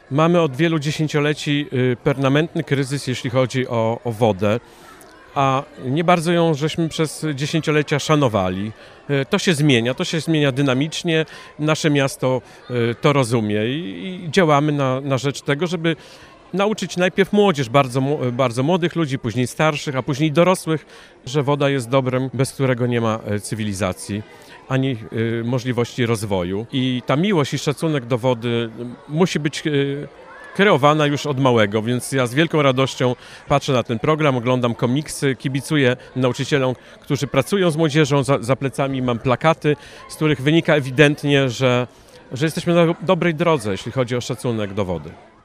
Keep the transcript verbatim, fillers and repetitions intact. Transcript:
Mamy od wielu dziesięcioleci permanentny kryzys, jeśli chodzi o, o wodę, a nie bardzo ją żeśmy przez dziesięciolecia szanowali. To się zmienia, to się zmienia dynamicznie, nasze miasto to rozumie i, i działamy na, na rzecz tego, żeby nauczyć najpierw młodzież, bardzo, bardzo młodych ludzi, później starszych, a później dorosłych, że woda jest dobrem, bez którego nie ma cywilizacji ani y, możliwości rozwoju. I ta miłość i szacunek do wody musi być y, kreowana już od małego, więc ja z wielką radością patrzę na ten program, oglądam komiksy, kibicuję nauczycielom, którzy pracują z młodzieżą, za, za plecami mam plakaty, z których wynika ewidentnie, że, że jesteśmy na dobrej drodze, jeśli chodzi o szacunek do wody.